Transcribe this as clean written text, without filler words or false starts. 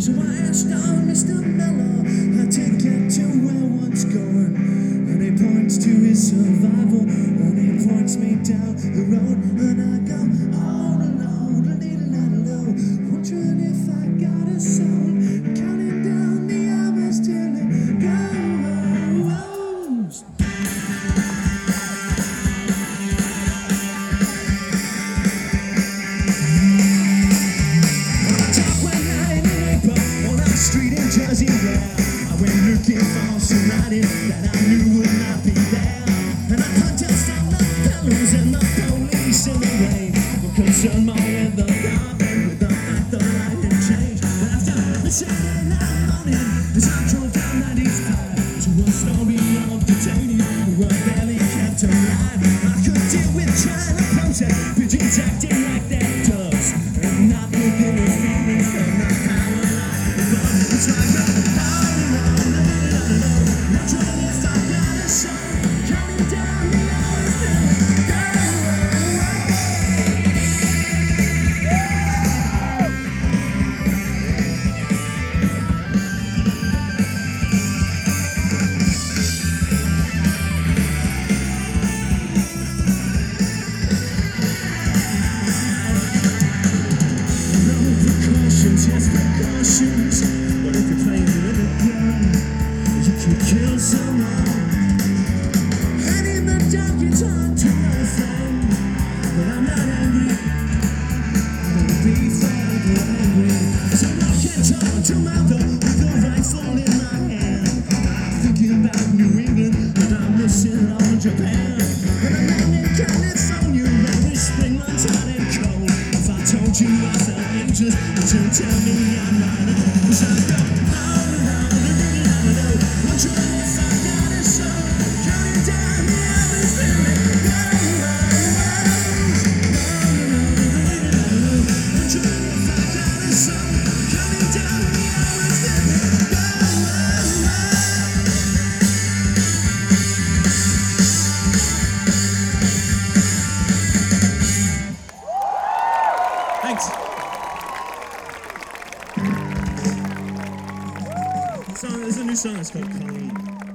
So I asked Mr. Miller how to get to where one's going, and he points to his survival, and he points me down the road, and I go all alone, wondering if I got a soul, counting down the hours till it goes. Street in Jersey where I went looking for somebody that I knew would not be there, and I contest all the fellows and the police in the rain were concerned more with the dark and with the fact the light had changed. But after the Saturday night morning, as I drove down 95 to a story of detainees who were barely kept alive, I could deal with trying to protest pigeons acting like their doves and not within a feeling from the power. It's like wondering if I got a soul, counting down the hours till it no precautions, yes precautions. What if you're playing with a gun? You could kill someone. And in the dark it's hard to know, friend, but I'm not angry. I don't be frightened or angry. So I can't talk to my door with a rifle in my hand. I'm thinking about New England, but I'm missing all Japan. And I'm down in California, where the spring runs hot and cold. If I told you I felt anxious, would you tell me I'm not alone? 'Cause I go Thanks. There's a new song, it's called Colleen.